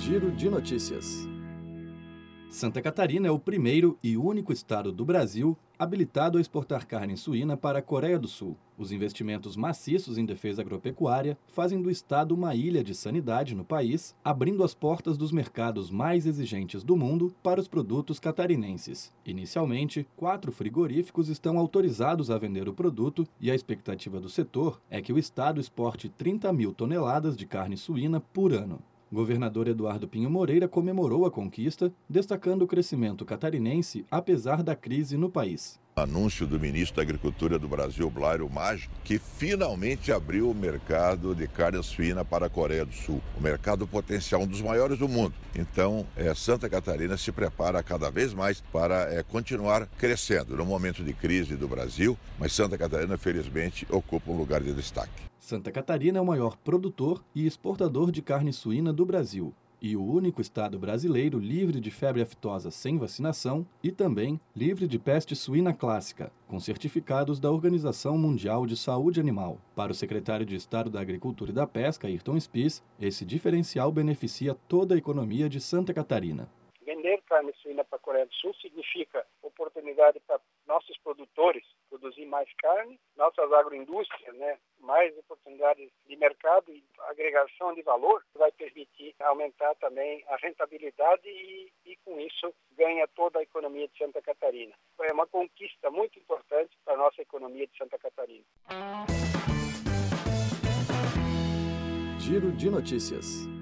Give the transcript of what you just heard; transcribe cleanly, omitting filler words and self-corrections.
Giro de notícias. Santa Catarina é o primeiro e único estado do Brasil habilitado a exportar carne suína para a Coreia do Sul. Os investimentos maciços em defesa agropecuária fazem do estado uma ilha de sanidade no país, abrindo as portas dos mercados mais exigentes do mundo para os produtos catarinenses. Inicialmente, 4 frigoríficos estão autorizados a vender o produto e a expectativa do setor é que o estado exporte 30 mil toneladas de carne suína por ano. O governador Eduardo Pinho Moreira comemorou a conquista, destacando o crescimento catarinense apesar da crise no país. Anúncio do ministro da Agricultura do Brasil, Blairo Maggi, que finalmente abriu o mercado de carne suína para a Coreia do Sul. O mercado potencial, um dos maiores do mundo. Então, Santa Catarina se prepara cada vez mais para continuar crescendo no momento de crise do Brasil, mas Santa Catarina, felizmente, ocupa um lugar de destaque. Santa Catarina é o maior produtor e exportador de carne suína do Brasil e o único estado brasileiro livre de febre aftosa sem vacinação e também livre de peste suína clássica, com certificados da Organização Mundial de Saúde Animal. Para o secretário de Estado da Agricultura e da Pesca, Ayrton Spis, esse diferencial beneficia toda a economia de Santa Catarina. Vender carne suína para a Coreia do Sul significa oportunidade para nossos produtores produzir mais carne, nossas agroindústrias, mais oportunidades de mercado e agregação de valor, vai permitir aumentar também a rentabilidade e com isso ganha toda a economia de Santa Catarina. É uma conquista muito importante para a nossa economia de Santa Catarina. Giro de notícias.